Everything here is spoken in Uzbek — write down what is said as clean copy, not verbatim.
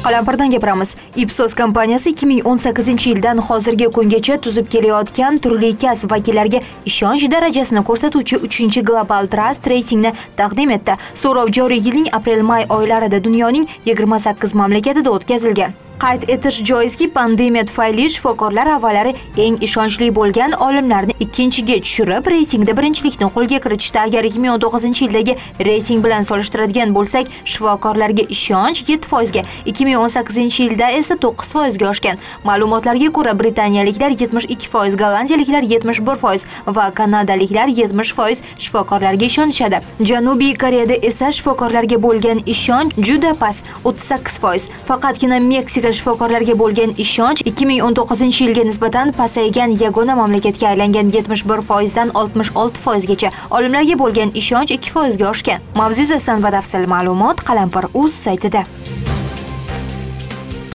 Qalampirdan gapiramiz. Ipsos kompaniyasi 2018-yildan hozirgi kungacha tuzib kelayotgan turli kasb vakillariga ishonch darajasini ko'rsatuvchi 3-global trust reytingni taqdim etdi. So'rov joriy yilning aprel-may oylarida dunyoning 28 mamlakatida o'tkazilgan. Qayd etish joizki, pandemiya tufayli shifokorlar avvallari eng ishonchli bo'lgan olimlarni ikkinchiga tushirib, reytingda birinchilikni qo'lga kiritishdi. Agar 2019-yildagi reyting bilan solishtiradigan bo'lsak, shifokorlarga ishonch 7% ga, 2018-yilda esa 9% ga oshgan. Ma'lumotlarga ko'ra, britaniyaliklar 72%, gollandiyaliklar 71% va kanadaliklar 70% shifokorlarga ishonishadi. Janubiy Koreyada esa shifokorlarga bo'lgan ishonch juda past, 38%. Faqatgina Meksika shifokorlarga bo'lgan ishonch 2019-yilga nisbatan pasaygan yagona mamlakatga aylangan, 71% dan 66% gacha. Olimlarga bo'lgan ishonch 2% ga oshgan. Mavzu yuzasidan batafsil ma'lumot Qalampir.uz saytida.